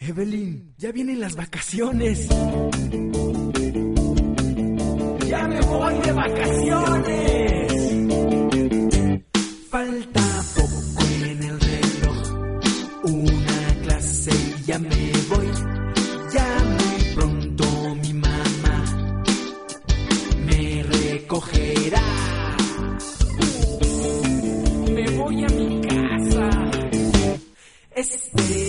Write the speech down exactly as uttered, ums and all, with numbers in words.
Evelyn, ya vienen las vacaciones. ¡Ya me voy de vacaciones! Falta poco en el reloj, una clase y ya me voy. Ya muy pronto mi mamá me recogerá. Me voy a mi casa. Espera.